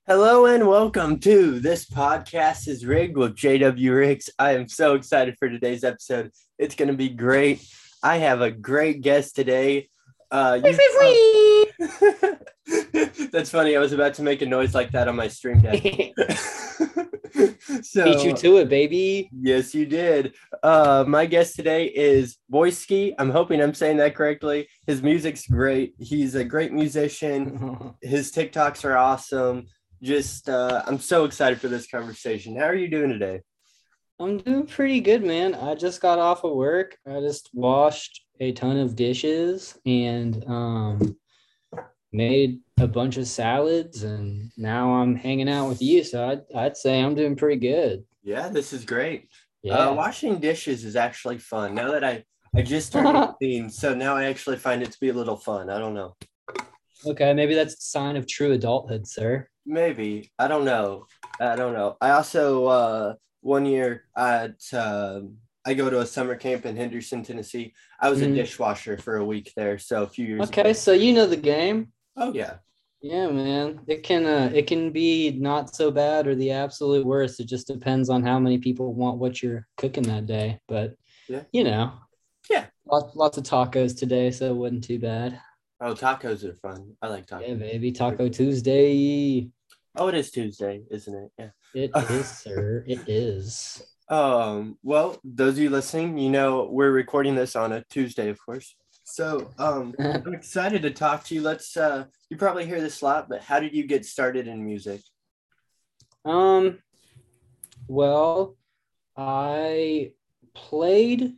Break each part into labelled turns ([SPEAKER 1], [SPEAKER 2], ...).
[SPEAKER 1] Hello and welcome to This Podcast is Rigged with JW Riggs. I am so excited for today's episode. It's going to be great. I have a great guest today. You That's funny. I was about to make a noise like that on my stream deck.
[SPEAKER 2] Beat you
[SPEAKER 1] So,
[SPEAKER 2] to it, baby.
[SPEAKER 1] yes, you did. My guest today is Boyski. I'm hoping I'm saying that correctly. His music's great. He's a great musician. His TikToks are awesome. I'm so excited for this conversation. How are you doing today?
[SPEAKER 2] I'm doing pretty good, man. I just got off of work. I just washed a ton of dishes and made a bunch of salads, and now I'm hanging out with you. So I'd say I'm doing pretty good.
[SPEAKER 1] Yeah, this is great.
[SPEAKER 2] Yeah.
[SPEAKER 1] Washing dishes is actually fun. Now that I just turned 18, so now I actually find it to be a little fun. I don't know.
[SPEAKER 2] Okay, maybe that's a sign of true adulthood, sir.
[SPEAKER 1] Maybe. I don't know. I don't know. I also one year I go to a summer camp in Henderson, Tennessee. I was a
[SPEAKER 2] Mhm.
[SPEAKER 1] dishwasher for a week there, so a few years
[SPEAKER 2] Okay,
[SPEAKER 1] ago.
[SPEAKER 2] so you know the game.
[SPEAKER 1] Oh yeah.
[SPEAKER 2] Yeah, man. It can be not so bad or the absolute worst. It just depends on how many people want what you're cooking that day. But
[SPEAKER 1] Yeah.
[SPEAKER 2] you know,
[SPEAKER 1] Yeah.
[SPEAKER 2] lots of tacos today, so it wasn't too bad.
[SPEAKER 1] Oh, tacos are fun. I like
[SPEAKER 2] Yeah,
[SPEAKER 1] tacos.
[SPEAKER 2] baby, Taco Tuesday.
[SPEAKER 1] Oh, it is Tuesday, isn't it?
[SPEAKER 2] It
[SPEAKER 1] Yeah.
[SPEAKER 2] is, sir. It is.
[SPEAKER 1] Well, those of you listening, we're recording this on a Tuesday, of course. So, I'm excited to talk to you. You probably hear this a lot, but how did you get started in music?
[SPEAKER 2] Um, well, I played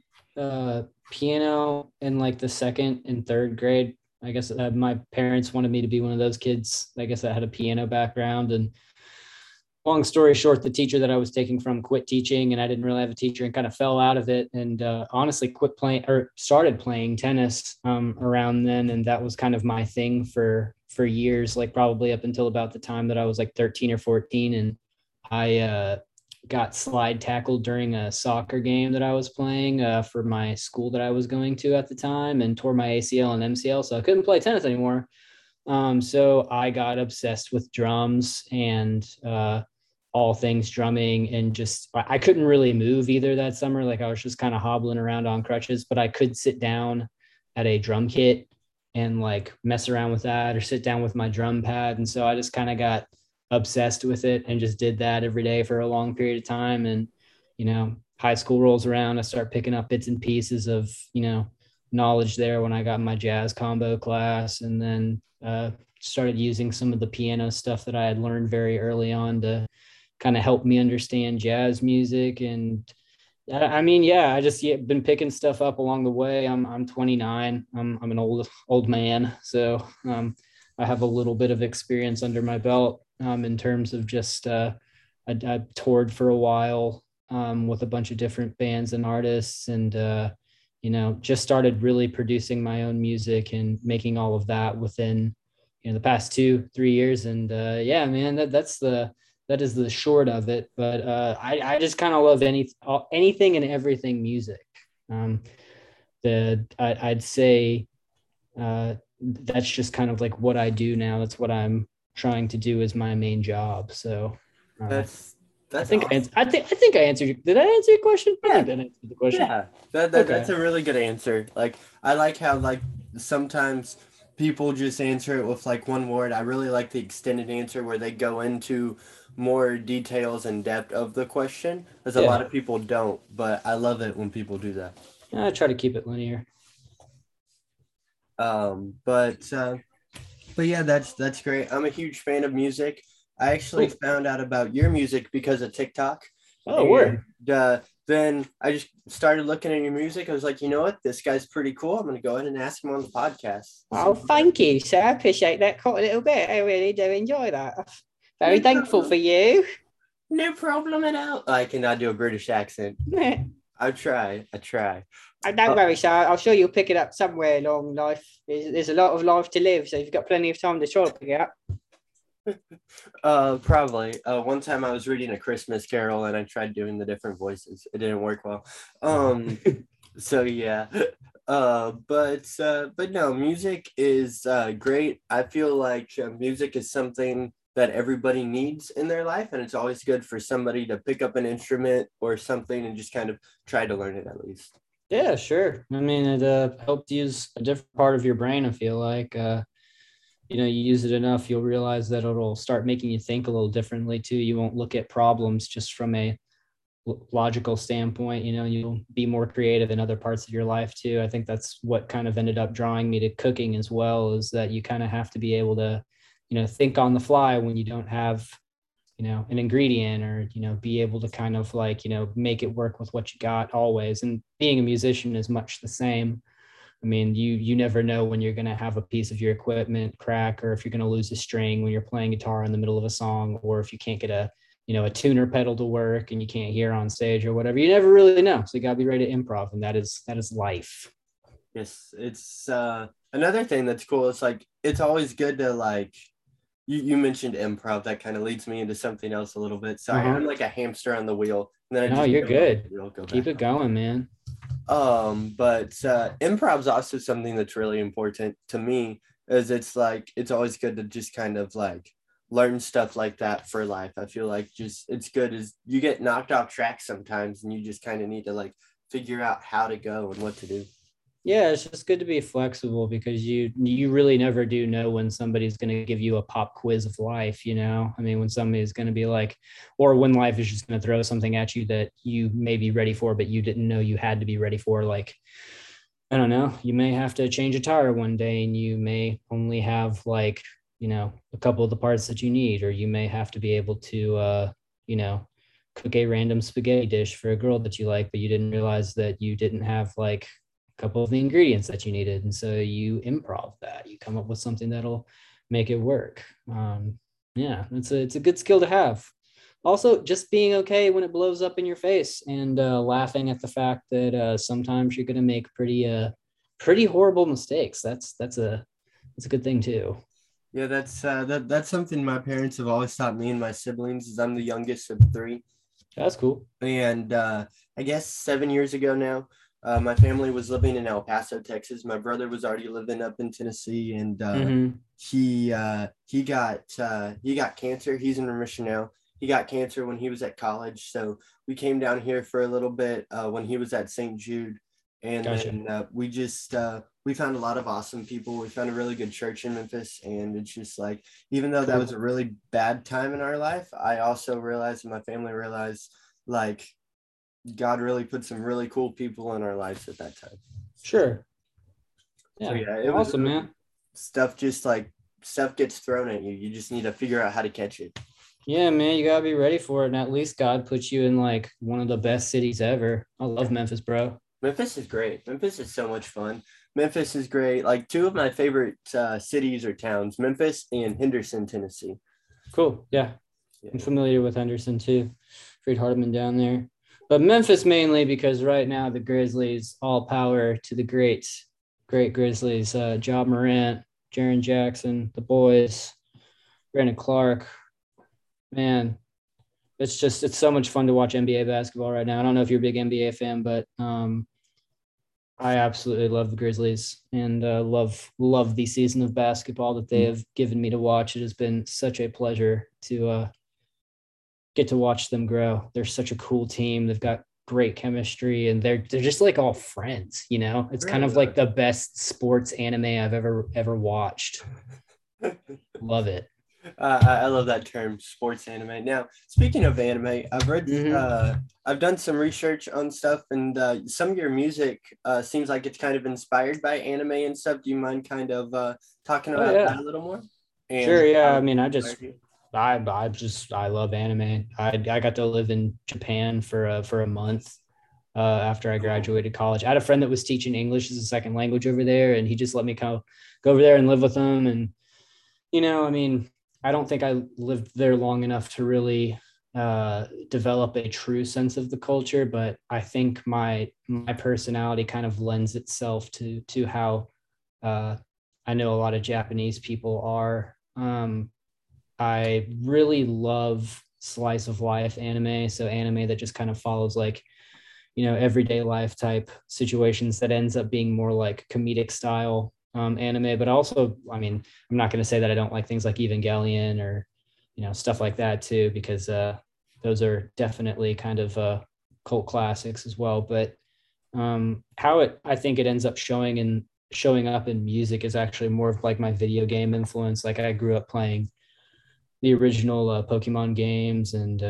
[SPEAKER 2] piano in like the second and third grade. I guess my parents wanted me to be one of those kids. I guess that had a piano background. And long story short, the teacher that I was taking from quit teaching, and I didn't really have a teacher and kind of fell out of it. And honestly, quit playing or started playing tennis around then, and that was kind of my thing for years, like probably up until about the time that I was like 13 or 14, and I got slide tackled during a soccer game that I was playing for my school that I was going to at the time, and tore my ACL and MCL, so I couldn't play tennis anymore. So I got obsessed with drums and all things drumming, and just I couldn't really move either that summer. Like I was just kind of hobbling around on crutches, but I could sit down at a drum kit and like mess around with that, or sit down with my drum pad. And so I just kind of got obsessed with it and just did that every day for a long period of time. And high school rolls around, I start picking up bits and pieces of knowledge there when I got my jazz combo class, and then started using some of the piano stuff that I had learned very early on to kind of help me understand jazz music. And I mean, yeah, I just been picking stuff up along the way. I'm 29. I'm an old man, so I have a little bit of experience under my belt in terms of just I toured for a while with a bunch of different bands and artists, and just started really producing my own music and making all of that within the past 2-3 years. And yeah, man, that is the short of it. But I just kind of love anything and everything music. Um, I'd say that's just kind of like what I do now. That's what I'm trying to do as my main job. So uh,
[SPEAKER 1] That's that's awesome.
[SPEAKER 2] I think I answered. Did I answer your question? I think
[SPEAKER 1] Yeah,
[SPEAKER 2] that answered the question.
[SPEAKER 1] yeah. That's
[SPEAKER 2] Okay.
[SPEAKER 1] a really good answer. Like I like how like sometimes people just answer it with like one word. I really like the extended answer where they go into more details and depth of the question, as a lot
[SPEAKER 2] Yeah.
[SPEAKER 1] of people don't, but I love it when people do that.
[SPEAKER 2] I try to keep it linear.
[SPEAKER 1] Um, but uh, but yeah, that's great. I'm a huge fan of music. I actually
[SPEAKER 2] Cool.
[SPEAKER 1] found out about your music because of TikTok,
[SPEAKER 2] Oh,
[SPEAKER 1] and
[SPEAKER 2] word.
[SPEAKER 1] then I just started looking at your music. I was like, you know what, this guy's pretty cool. I'm gonna go ahead and ask him on the podcast.
[SPEAKER 2] Oh,
[SPEAKER 1] So
[SPEAKER 2] thank you, sir. I appreciate that quite a little bit. I really do enjoy that. Very
[SPEAKER 1] no
[SPEAKER 2] thankful for
[SPEAKER 1] problem,
[SPEAKER 2] you.
[SPEAKER 1] no problem at all. I cannot do a British accent. I try, I try.
[SPEAKER 2] I don't
[SPEAKER 1] Uh,
[SPEAKER 2] worry, sir. I'm sure you'll pick it up somewhere along life. There's a lot of life to live, so you've got plenty of time to try to pick it up.
[SPEAKER 1] Probably. One time I was reading A Christmas Carol and I tried doing the different voices. It didn't work well.
[SPEAKER 2] Oh.
[SPEAKER 1] So yeah. But no, music is great. I feel like music is something that everybody needs in their life, and it's always good for somebody to pick up an instrument or something and just kind of try to learn it at least.
[SPEAKER 2] Yeah, sure. I mean, it helped use a different part of your brain. I feel like, you use it enough, you'll realize that it'll start making you think a little differently too. You won't look at problems just from a logical standpoint. You'll be more creative in other parts of your life too. I think that's what kind of ended up drawing me to cooking as well, is that you kind of have to be able to, think on the fly when you don't have, an ingredient, or, be able to kind of like, make it work with what you got always. And being a musician is much the same. I mean, you never know when you're going to have a piece of your equipment crack, or if you're going to lose a string when you're playing guitar in the middle of a song, or if you can't get a tuner pedal to work and you can't hear on stage or whatever. You never really know. So you got to be ready to improv, and that is life.
[SPEAKER 1] Yes, it's another thing that's cool. It's like it's always good to like you mentioned improv. That kind of leads me into something else a little bit. Sorry, I'm like a hamster on the wheel, and then I
[SPEAKER 2] No,
[SPEAKER 1] just
[SPEAKER 2] you're good.
[SPEAKER 1] Go
[SPEAKER 2] Keep it going, man.
[SPEAKER 1] But improv's also something that's really important to me, as it's like it's always good to just kind of like learn stuff like that for life. I feel like just it's good as you get knocked off track sometimes, and you just kind of need to like figure out how to go and what to do.
[SPEAKER 2] Yeah, it's just good to be flexible, because you really never do know when somebody's going to give you a pop quiz of life. I mean, when somebody's going to be like, or when life is just going to throw something at you that you may be ready for, but you didn't know you had to be ready for. Like, I don't know, you may have to change a tire one day, and you may only have like, a couple of the parts that you need, or you may have to be able to, cook a random spaghetti dish for a girl that you like, but you didn't realize that you didn't have like couple of the ingredients that you needed. And so you improv that, you come up with something that'll make it work. Yeah, it's a good skill to have. Also, just being okay when it blows up in your face, and laughing at the fact that sometimes you're going to make pretty horrible mistakes. That's a good thing too.
[SPEAKER 1] Yeah, that's something my parents have always taught me and my siblings, is I'm the youngest of three.
[SPEAKER 2] That's cool.
[SPEAKER 1] And I guess 7 years ago now, my family was living in El Paso, Texas. My brother was already living up in Tennessee, and he got cancer. He's in remission now. He got cancer when he was at college, so we came down here for a little bit when he was at St. Jude, and
[SPEAKER 2] Gotcha.
[SPEAKER 1] then we found a lot of awesome people. We found a really good church in Memphis, and it's just like, even though that was a really bad time in our life, I also realized, and my family realized, like, God really put some really cool people in our lives at that time.
[SPEAKER 2] Sure. Yeah.
[SPEAKER 1] So yeah, it was
[SPEAKER 2] awesome, man.
[SPEAKER 1] Stuff gets thrown at you. You just need to figure out how to catch it.
[SPEAKER 2] Yeah, man, you gotta be ready for it. And at least God put you in like one of the best cities ever. I love Memphis, bro.
[SPEAKER 1] Memphis is great. Memphis is so much fun. Memphis is great. Like two of my favorite cities or towns, Memphis and Henderson, Tennessee.
[SPEAKER 2] Cool. Yeah. I'm familiar with Henderson too. Freed Hardeman down there. But Memphis mainly because right now the Grizzlies, all power to the great Grizzlies. Ja Morant, Jaren Jackson, the boys, Brandon Clark. Man, it's so much fun to watch NBA basketball right now. I don't know if you're a big NBA fan, but I absolutely love the Grizzlies, and love the season of basketball that they have given me to watch. It has been such a pleasure to get to watch them grow. They're such a cool team. They've got great chemistry, and they're just like all friends. It's kind of like the best sports anime I've ever watched. Love it.
[SPEAKER 1] I love that term, sports anime. Now, speaking of anime, I've read, I've done some research on stuff, and some of your music seems like it's kind of inspired by anime and stuff. Do you mind kind of talking about that a little more?
[SPEAKER 2] And sure, yeah. I mean, I love anime. I got to live in Japan for a month after I graduated college. I had a friend that was teaching English as a second language over there, and he just let me go over there and live with him. And I mean, I don't think I lived there long enough to really develop a true sense of the culture, but I think my personality kind of lends itself to how I know a lot of Japanese people are. I really love slice of life anime, so anime that just kind of follows like everyday life type situations that ends up being more like comedic style anime. But also, I mean, I'm not going to say that I don't like things like Evangelion or stuff like that too, because those are definitely kind of cult classics as well. But how I think it ends up showing up in music is actually more of like my video game influence. Like I grew up playing the original Pokemon games, and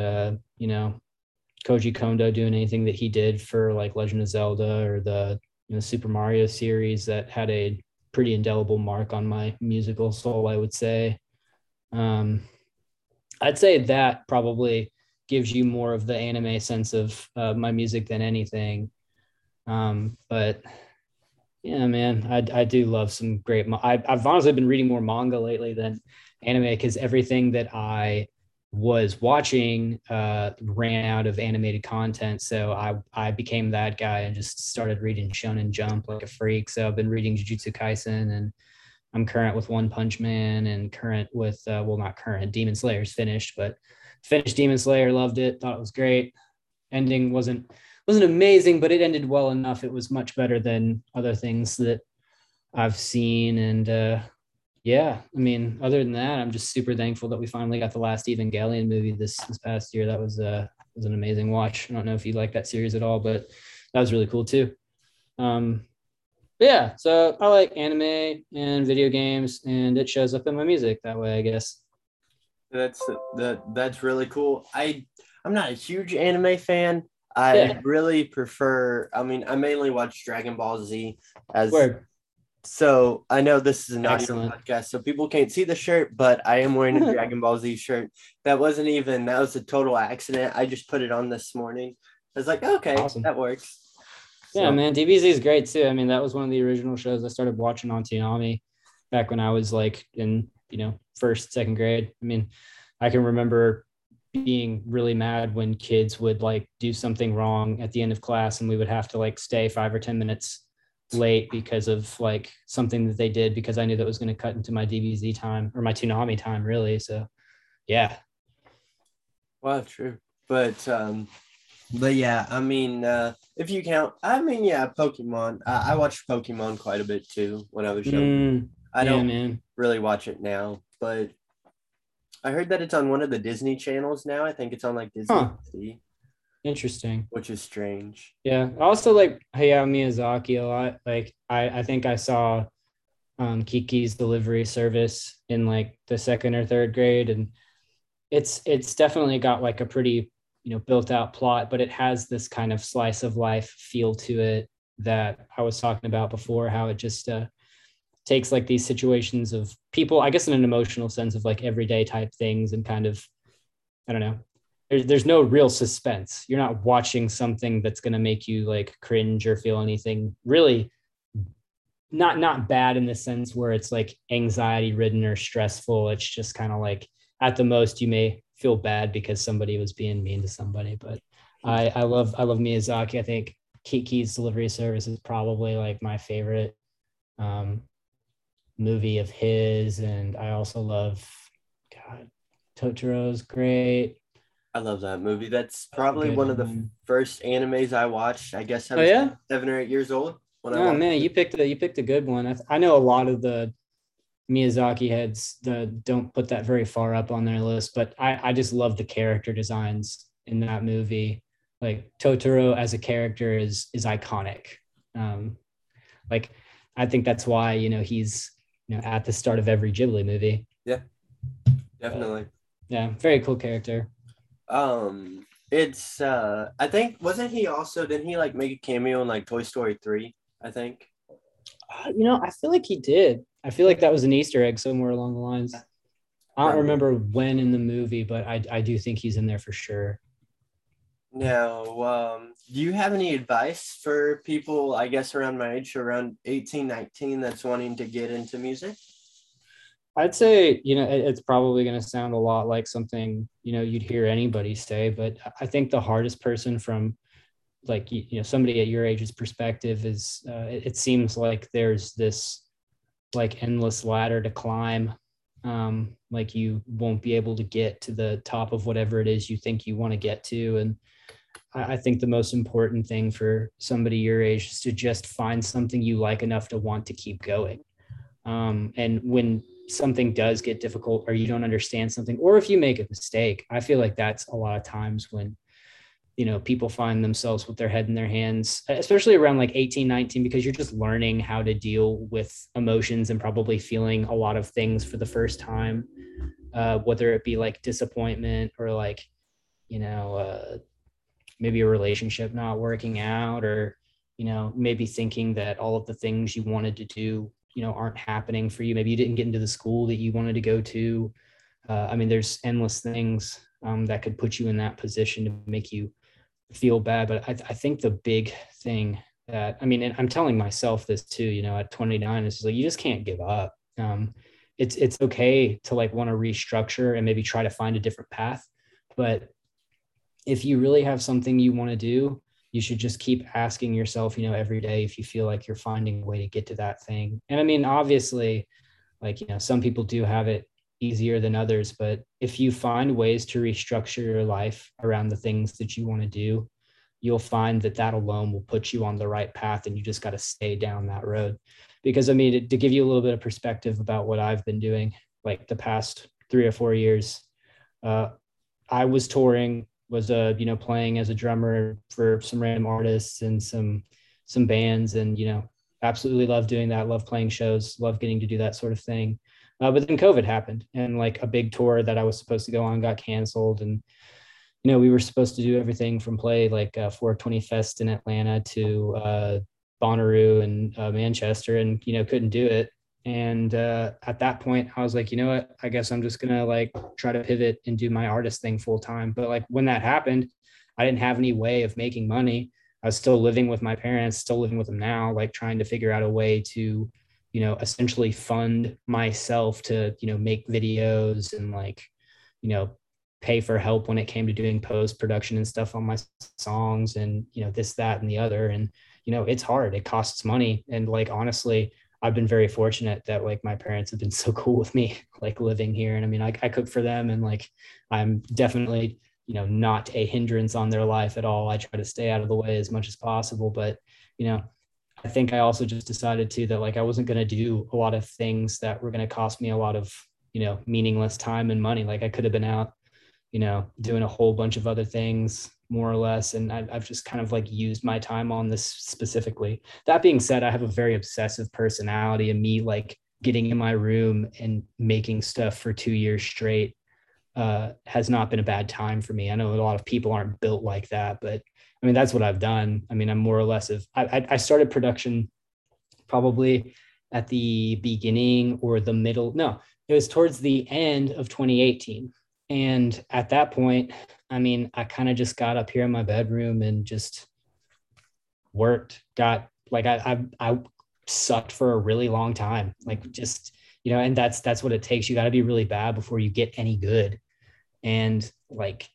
[SPEAKER 2] Koji Kondo doing anything that he did for like Legend of Zelda or the Super Mario series that had a pretty indelible mark on my musical soul, I would say. Um, I'd say that probably gives you more of the anime sense of my music than anything. But yeah, man, I do love some great. I've honestly been reading more manga lately than anime because everything that I was watching ran out of animated content. So I became that guy and just started reading Shonen Jump like a freak. So I've been reading Jujutsu Kaisen, and I'm current with One Punch Man, and current with well, not current. Demon Slayer's finished, but finished Demon Slayer, loved it, thought it was great. Ending wasn't amazing, but it ended well enough. It was much better than other things that I've seen. And yeah, I mean, other than that, I'm just super thankful that we finally got the last Evangelion movie this past year. That was an amazing watch. I don't know if you like that series at all, but that was really cool too. Yeah, so I like anime and video games, and it shows up in my music that way, I guess.
[SPEAKER 1] That's really cool. I'm not a huge anime fan. I
[SPEAKER 2] Yeah,
[SPEAKER 1] really prefer. I mean, I mainly watch Dragon Ball Z as.
[SPEAKER 2] word.
[SPEAKER 1] So I know this is an audio
[SPEAKER 2] Excellent.
[SPEAKER 1] podcast, so people can't see the shirt, but I am wearing a Dragon Ball Z shirt. That was a total accident. I just put it on this morning. I was like, okay,
[SPEAKER 2] Awesome.
[SPEAKER 1] that works.
[SPEAKER 2] Yeah,
[SPEAKER 1] So
[SPEAKER 2] man, DBZ is great too. I mean, that was one of the original shows I started watching on Toonami back when I was like in, first, second grade. I mean, I can remember being really mad when kids would like do something wrong at the end of class and we would have to like stay 5 or 10 minutes late because of like something that they did because I knew that was going to cut into my DBZ time or my Toonami time, really. So, yeah.
[SPEAKER 1] well, true. But yeah, I mean, if you count, I mean, yeah, Pokemon. I watched Pokemon quite a bit too when I was younger. I
[SPEAKER 2] Yeah,
[SPEAKER 1] don't
[SPEAKER 2] man.
[SPEAKER 1] really watch it now, but I heard that it's on one of the Disney channels now. I think it's on like Disney
[SPEAKER 2] Huh.
[SPEAKER 1] XD,
[SPEAKER 2] Interesting.
[SPEAKER 1] which is strange.
[SPEAKER 2] Yeah. I also like Hayao Miyazaki a lot. Like I think I saw Kiki's Delivery Service in like the second or third grade, and it's definitely got like a pretty built out plot, but it has this kind of slice of life feel to it that I was talking about before. How it just takes like these situations of people, I guess, in an emotional sense of like everyday type things, and kind of I don't know. There's no real suspense. You're not watching something that's going to make you like cringe or feel anything really not bad in the sense where it's like anxiety ridden or stressful. It's just kind of like at the most you may feel bad because somebody was being mean to somebody. But I love Miyazaki. I think Kiki's Delivery Service is probably like my favorite um, movie of his, and I also love God Totoro's great.
[SPEAKER 1] I love that movie. That's
[SPEAKER 2] That's a
[SPEAKER 1] probably
[SPEAKER 2] good
[SPEAKER 1] one of the
[SPEAKER 2] one.
[SPEAKER 1] first animes I watched. I guess I
[SPEAKER 2] Oh
[SPEAKER 1] was
[SPEAKER 2] yeah.
[SPEAKER 1] 7 or 8 years old when I
[SPEAKER 2] Oh
[SPEAKER 1] watched
[SPEAKER 2] man,
[SPEAKER 1] it.
[SPEAKER 2] you picked a good one. I know a lot of the Miyazaki heads don't put that very far up on their list, but I just love the character designs in that movie. Like Totoro as a character is iconic. Um, like I think that's why he's at the start of every Ghibli movie.
[SPEAKER 1] Yeah,
[SPEAKER 2] But
[SPEAKER 1] definitely.
[SPEAKER 2] yeah, very cool character.
[SPEAKER 1] It's I think wasn't he also didn't he like make a cameo in like Toy Story 3, I think.
[SPEAKER 2] I feel like he did. I feel like that was an Easter egg somewhere along the lines. I don't
[SPEAKER 1] Probably.
[SPEAKER 2] remember when in the movie, but I do think he's in there for sure.
[SPEAKER 1] Now, do you have any advice for people, I guess, around my age, around 18, 19, that's wanting to get into music?
[SPEAKER 2] I'd say, it's probably going to sound a lot like something, you'd hear anybody say, but I think the hardest person from like, somebody at your age's perspective is, it seems like there's this like endless ladder to climb. Like you won't be able to get to the top of whatever it is you think you want to get to. And I think the most important thing for somebody your age is to just find something you like enough to want to keep going. And when something does get difficult or you don't understand something, or if you make a mistake, I feel like that's a lot of times when, people find themselves with their head in their hands, especially around like 18, 19, because you're just learning how to deal with emotions and probably feeling a lot of things for the first time, whether it be like disappointment or like, maybe a relationship not working out, or, maybe thinking that all of the things you wanted to do, aren't happening for you. Maybe you didn't get into the school that you wanted to go to. There's endless things that could put you in that position to make you feel bad. But I think the big thing that, and I'm telling myself this too, at 29, is like, you just can't give up. It's okay to like want to restructure and maybe try to find a different path. But if you really have something you want to do, you should just keep asking yourself, every day, if you feel like you're finding a way to get to that thing. And obviously, like, some people do have it easier than others, but if you find ways to restructure your life around the things that you want to do, you'll find that alone will put you on the right path, and you just got to stay down that road. Because to give you a little bit of perspective about what I've been doing, like the past 3 or 4 years, I was touring, was playing as a drummer for some random artists and some bands, and absolutely love doing that, love playing shows, love getting to do that sort of thing. But then COVID happened, and like a big tour that I was supposed to go on got canceled. And, we were supposed to do everything from play like 420 Fest in Atlanta to Bonnaroo and Manchester, and, couldn't do it. And at that point, I was like, you know what, I guess I'm just going to like try to pivot and do my artist thing full time. But like when that happened, I didn't have any way of making money. I was still living with my parents, still living with them now, like trying to figure out a way to, essentially fund myself to, make videos and like, pay for help when it came to doing post-production and stuff on my songs and, this, that, and the other. And, it's hard. It costs money. And like, honestly, I've been very fortunate that like my parents have been so cool with me, like living here. And I cook for them, and like, I'm definitely, not a hindrance on their life at all. I try to stay out of the way as much as possible. But, I think I also just decided too that like I wasn't going to do a lot of things that were going to cost me a lot of, meaningless time and money. Like I could have been out, doing a whole bunch of other things more or less. And I've just kind of like used my time on this specifically. That being said, I have a very obsessive personality, and me like getting in my room and making stuff for 2 years straight has not been a bad time for me. I know a lot of people aren't built like that, but that's what I've done. I'm more or less I started production probably at the beginning or the middle. No, it was towards the end of 2018. And at that point, I kind of just got up here in my bedroom and just worked, got like, I sucked for a really long time. Like just, and that's what it takes. You got to be really bad before you get any good. And like,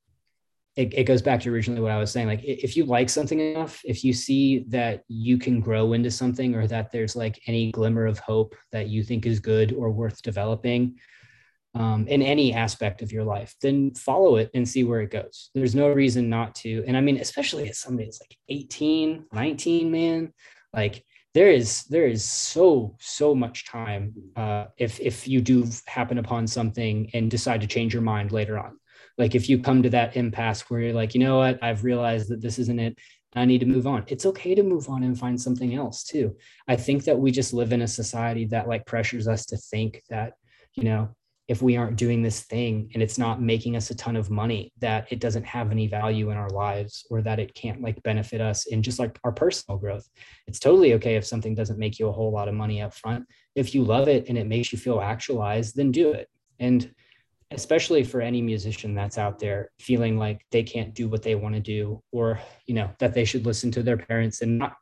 [SPEAKER 2] it goes back to originally what I was saying. Like if you like something enough, if you see that you can grow into something, or that there's like any glimmer of hope that you think is good or worth developing, in any aspect of your life, then follow it and see where it goes. There's no reason not to. And especially as somebody that's like 18, 19, man, like there is so much time. If you do happen upon something and decide to change your mind later on, like if you come to that impasse where you're like, you know what, I've realized that this isn't it, I need to move on. It's okay to move on and find something else too. I think that we just live in a society that like pressures us to think that, if we aren't doing this thing and it's not making us a ton of money, that it doesn't have any value in our lives, or that it can't like benefit us in just like our personal growth. It's totally okay if something doesn't make you a whole lot of money up front. If you love it and it makes you feel actualized, then do it. And especially for any musician that's out there feeling like they can't do what they want to do, or, that they should listen to their parents and not,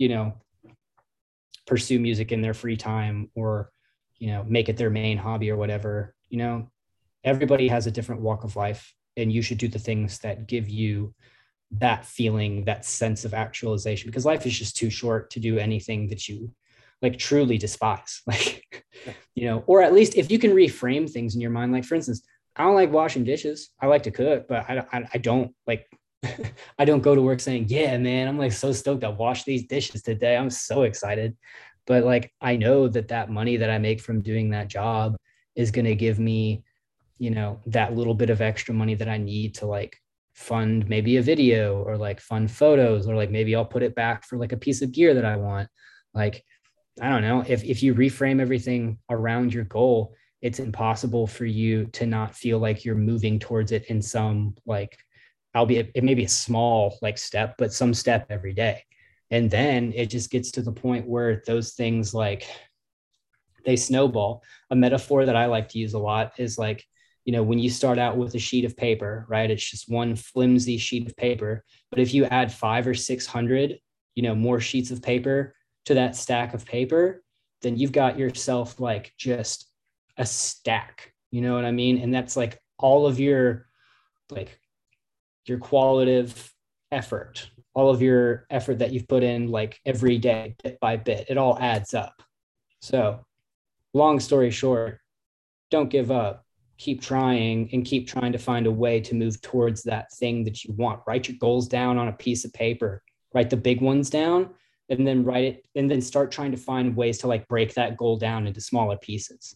[SPEAKER 2] pursue music in their free time, or, make it their main hobby or whatever. Everybody has a different walk of life, and you should do the things that give you that feeling, that sense of actualization, because life is just too short to do anything that you like truly despise. Like, or at least if you can reframe things in your mind, like for instance, I don't like washing dishes. I like to cook, but I don't like, I don't go to work saying, yeah, man, I'm like so stoked to wash these dishes today. I'm so excited. But like, I know that money that I make from doing that job is going to give me, that little bit of extra money that I need to like fund maybe a video or like fund photos, or like maybe I'll put it back for like a piece of gear that I want. Like, I don't know, if you reframe everything around your goal, it's impossible for you to not feel like you're moving towards it in some like, albeit it may be a small like step, but some step every day. And then it just gets to the point where those things like they snowball. A metaphor that I like to use a lot is like, when you start out with a sheet of paper, right? It's just one flimsy sheet of paper. But if you add 500 or 600, more sheets of paper to that stack of paper, then you've got yourself like just a stack. You know what I mean? And that's like all of your like your qualitative effort, all of your effort that you've put in like every day, bit by bit, it all adds up. So long story short, don't give up. Keep trying and keep trying to find a way to move towards that thing that you want. Write your goals down on a piece of paper, write the big ones down, and then write it, and then start trying to find ways to like break that goal down into smaller pieces.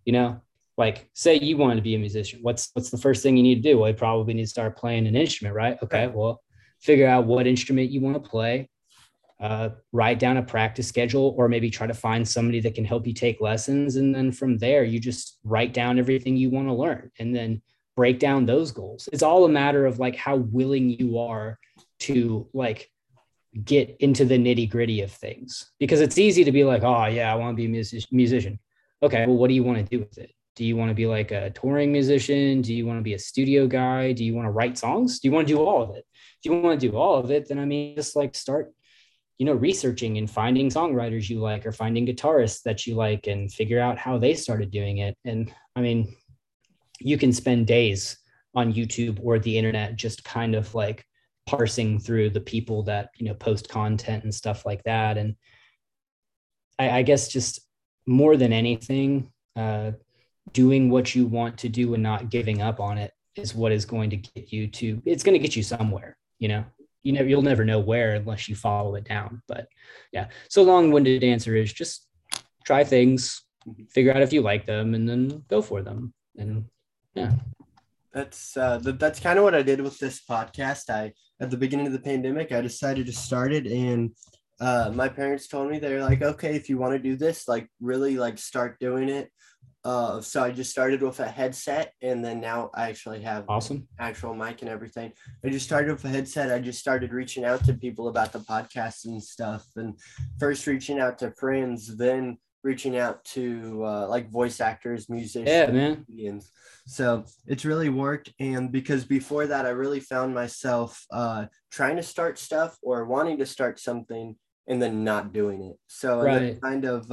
[SPEAKER 2] Like say you wanted to be a musician. What's the first thing you need to do? Well, you probably need to start playing an instrument, right? Okay, well, figure out what instrument you want to play, write down a practice schedule, or maybe try to find somebody that can help you take lessons. And then from there, you just write down everything you want to learn and then break down those goals. It's all a matter of like how willing you are to like get into the nitty gritty of things, because it's easy to be like, oh yeah, I want to be a musician. Okay, well, what do you want to do with it? Do you want to be like a touring musician? Do you want to be a studio guy? Do you want to write songs? Do you want to do all of it? If you want to do all of it, then I mean, just like start researching and finding songwriters you like or finding guitarists that you like and figure out how they started doing it. And I mean, you can spend days on YouTube or the internet just kind of like parsing through the people that, post content and stuff like that. And I guess just more than anything, doing what you want to do and not giving up on it is what is going to get you to, it's going to get you somewhere, you'll never know where unless you follow it down. But yeah, so long-winded answer is just try things, figure out if you like them, and then go for them. And yeah,
[SPEAKER 1] that's kind of what I did with this podcast. At the beginning of the pandemic, I decided to start it, and my parents told me, they're like, okay, if you want to do this, like really like start doing it. So I just started with a headset, and then now I actually have
[SPEAKER 2] awesome
[SPEAKER 1] actual mic and everything. I just started with a headset. I just started reaching out to people about the podcast and stuff, and first reaching out to friends, then reaching out to like voice actors, musicians,
[SPEAKER 2] yeah, man.
[SPEAKER 1] comedians. So it's really worked. And because before that, I really found myself trying to start stuff or wanting to start something and then not doing it. So
[SPEAKER 2] right.
[SPEAKER 1] kind of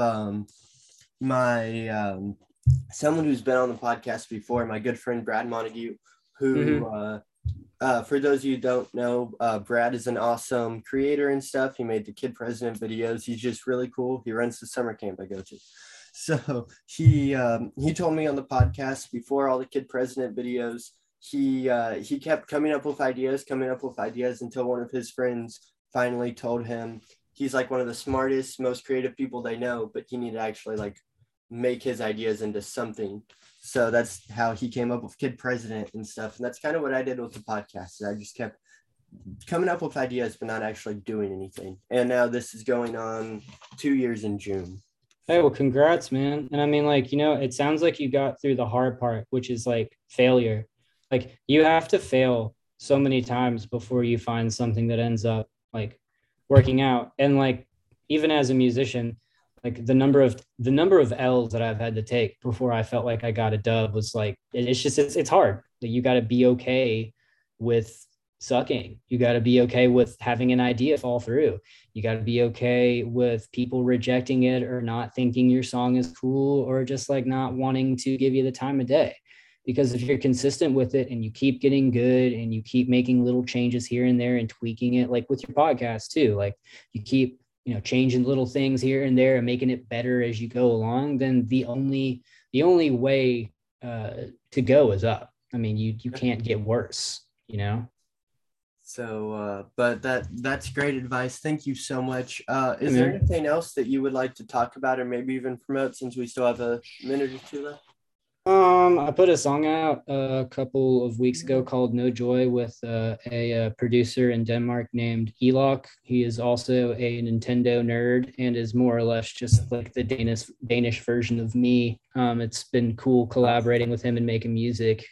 [SPEAKER 1] my someone who's been on the podcast before, my good friend Brad Montague, who for those of you who don't know, Brad is an awesome creator and stuff. He made the Kid President videos. He's just really cool. He runs the summer camp I go to. So he told me on the podcast before all the Kid President videos, he kept coming up with ideas until one of his friends finally told him he's like one of the smartest, most creative people they know, but he needed to actually like make his ideas into something. So that's how he came up with Kid President and stuff. And that's kind of what I did with the podcast. I just kept coming up with ideas, but not actually doing anything. And now this is going on 2 years in June.
[SPEAKER 2] Hey, well, congrats, man. And I mean, like, it sounds like you got through the hard part, which is like failure. Like you have to fail so many times before you find something that ends up like working out. And like, even as a musician, like the number of L's that I've had to take before I felt like I got a dub was like, it's hard. Like you got to be okay with sucking. You got to be okay with having an idea fall through. You got to be okay with people rejecting it or not thinking your song is cool or just like not wanting to give you the time of day. Because if you're consistent with it and you keep getting good and you keep making little changes here and there and tweaking it, like with your podcast too, like you keep changing little things here and there and making it better as you go along, then the only way to go is up. I mean, you can't get worse,
[SPEAKER 1] But that's great advice. Thank you so much.
[SPEAKER 2] Yeah,
[SPEAKER 1] Is there
[SPEAKER 2] man.
[SPEAKER 1] anything else that you would like to talk about or maybe even promote since we still have a minute or two left?
[SPEAKER 2] I put a song out a couple of weeks ago called "No Joy" with a producer in Denmark named Elok. He is also a Nintendo nerd and is more or less just like the Danish version of me. It's been cool collaborating with him and making music.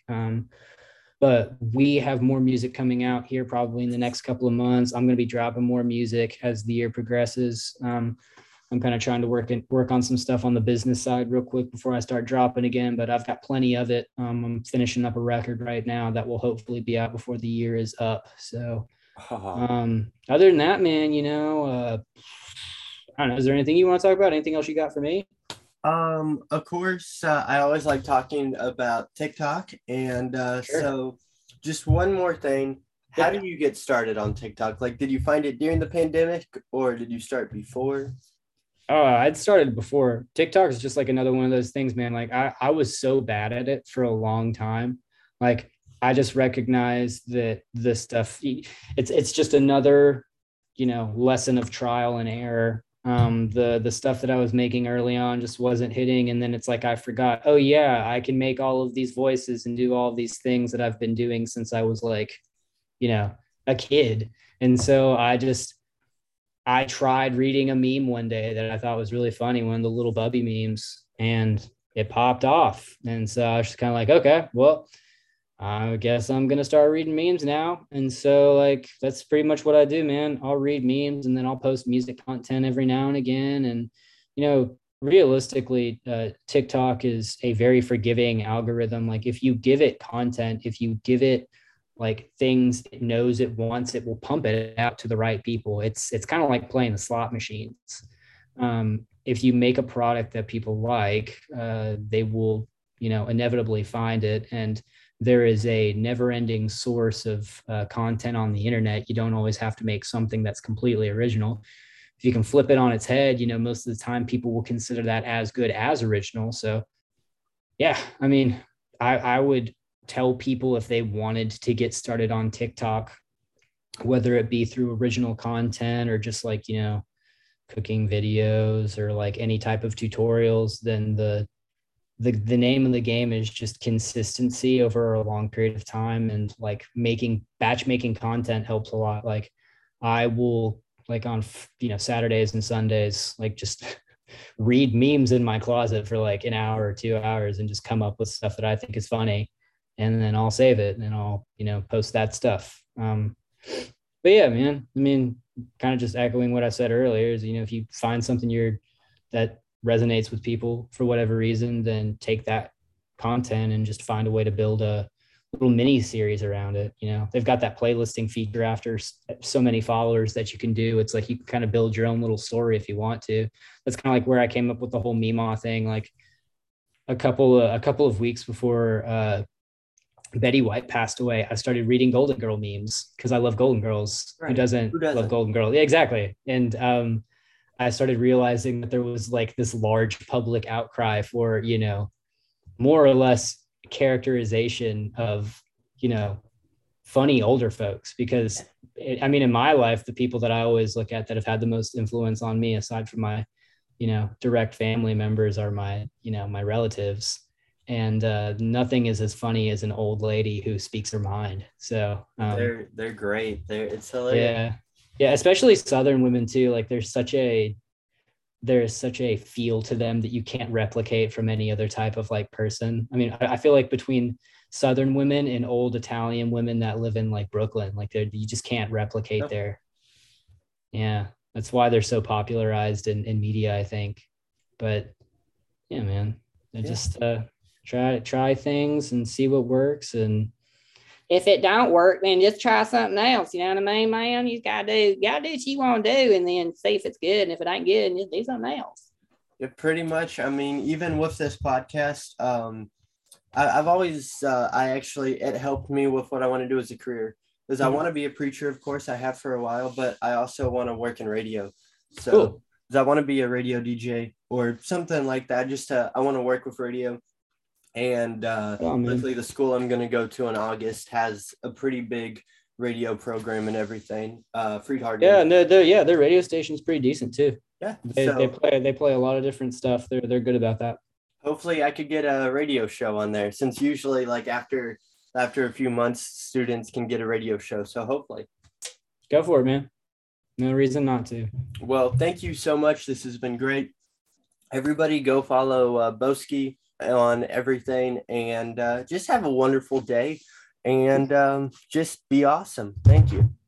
[SPEAKER 2] But we have more music coming out here probably in the next couple of months. I'm going to be dropping more music as the year progresses. I'm kind of trying to work on some stuff on the business side real quick before I start dropping again, but I've got plenty of it. I'm finishing up a record right now that will hopefully be out before the year is up. So, other than that, man, I don't know. Is there anything you want to talk about? Anything else you got for me?
[SPEAKER 1] Of course, I always like talking about TikTok, and
[SPEAKER 2] Sure.
[SPEAKER 1] so just one more thing. How
[SPEAKER 2] Yep.
[SPEAKER 1] did you get started on TikTok? Like, did you find it during the pandemic, or did you start before?
[SPEAKER 2] Oh, I'd started before. TikTok is just like another one of those things, man. Like I was so bad at it for a long time. Like I just recognized that this stuff, it's just another, lesson of trial and error. The stuff that I was making early on just wasn't hitting. And then it's like I forgot, oh yeah, I can make all of these voices and do all of these things that I've been doing since I was like, you know, a kid. And so I tried reading a meme one day that I thought was really funny, one of the little Bubby memes, and it popped off. And so I was just kind of like, okay, well, I guess I'm gonna start reading memes now. And so like that's pretty much what I do, man. I'll read memes and then I'll post music content every now and again. And realistically, TikTok is a very forgiving algorithm. Like if you give it content, if you give it like things it knows it wants, it will pump it out to the right people. It's kind of like playing the slot machines. If you make a product that people like, they will, inevitably find it. And there is a never-ending source of content on the internet. You don't always have to make something that's completely original. If you can flip it on its head, most of the time people will consider that as good as original. So yeah, I mean, I would tell people if they wanted to get started on TikTok, whether it be through original content or just like, cooking videos or like any type of tutorials, then the name of the game is just consistency over a long period of time. And like batch making content helps a lot. Like I will like on Saturdays and Sundays, like just read memes in my closet for like an hour or 2 hours and just come up with stuff that I think is funny. And then I'll save it and I'll, post that stuff. But yeah, man, I mean, kind of just echoing what I said earlier is, if you find something that resonates with people for whatever reason, then take that content and just find a way to build a little mini series around it. They've got that playlisting feature after so many followers that you can do. It's like you can kind of build your own little story if you want to. That's kind of like where I came up with the whole Mima thing. Like a couple of weeks before Betty White passed away, I started reading Golden Girl memes because I love Golden Girls.
[SPEAKER 1] Right.
[SPEAKER 2] Who doesn't
[SPEAKER 1] Who doesn't?
[SPEAKER 2] love Golden Girl? Yeah, exactly. And I started realizing that there was like this large public outcry for, more or less characterization of, funny older folks. Because I mean, in my life, the people that I always look at that have had the most influence on me, aside from my, direct family members, are my relatives. And nothing is as funny as an old lady who speaks her mind. So
[SPEAKER 1] They're great. It's hilarious.
[SPEAKER 2] yeah, yeah, especially Southern women too. Like there's such a feel to them that you can't replicate from any other type of like person. I mean, I feel like between Southern women and old Italian women that live in like Brooklyn, like you just can't replicate
[SPEAKER 1] Nope.
[SPEAKER 2] their, yeah, that's why they're so popularized in media, I think. But yeah, man, I just try things and see what works. And if it don't work, then just try something else. You know what I mean, man? You gotta do what you want to do, and then see if it's good. And if it ain't good, just do something else.
[SPEAKER 1] Yeah, pretty much. I mean, even with this podcast, I've always, it helped me with what I want to do as a career. Because I want to be a preacher, of course, I have for a while, but I also want to work in radio. So,
[SPEAKER 2] Cool.
[SPEAKER 1] I want to be a radio DJ or something like that. I want to work with radio. And
[SPEAKER 2] Oh, man.
[SPEAKER 1] luckily, the school I'm going to go to in August has a pretty big radio program and everything. Freed Hard.
[SPEAKER 2] Yeah, and their radio station's pretty decent too.
[SPEAKER 1] Yeah,
[SPEAKER 2] they play a lot of different stuff. They're good about that.
[SPEAKER 1] Hopefully, I could get a radio show on there, since usually like after a few months, students can get a radio show. So hopefully,
[SPEAKER 2] go for it, man. No reason not to.
[SPEAKER 1] Well, thank you so much. This has been great. Everybody, go follow Boski on everything, and just have a wonderful day, and just be awesome. Thank you.